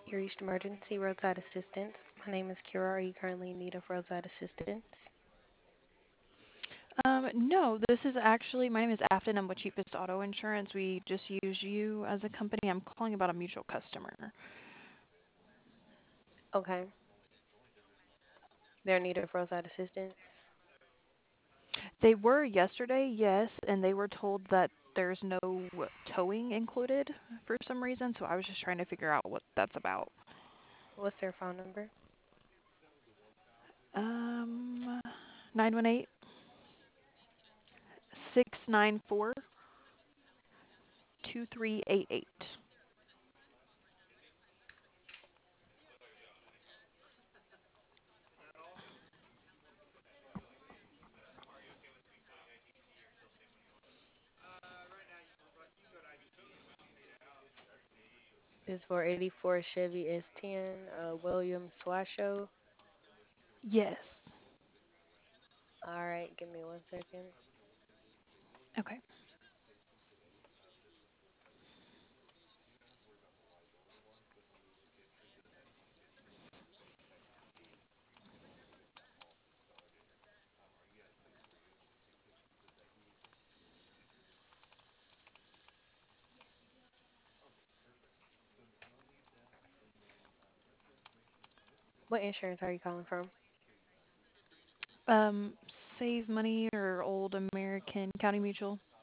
You reached emergency roadside assistance. My name is Kira. Are you currently in need of roadside assistance? No, this is actually, my name is Afton. I'm with Cheapest Auto Insurance. We just use you as a company. I'm calling about a mutual customer. Okay. They're in need of roadside assistance. They were yesterday, yes, and they were told that there's no towing included for some reason, so I was just trying to figure out what that's about. What's their phone number? Um, 918-694-2388. This is for 84 Chevy S10, William Swasho. Yes. All right, give me 1 second. Okay. What insurance are you calling from? Um, Save Money or Old American County Mutual.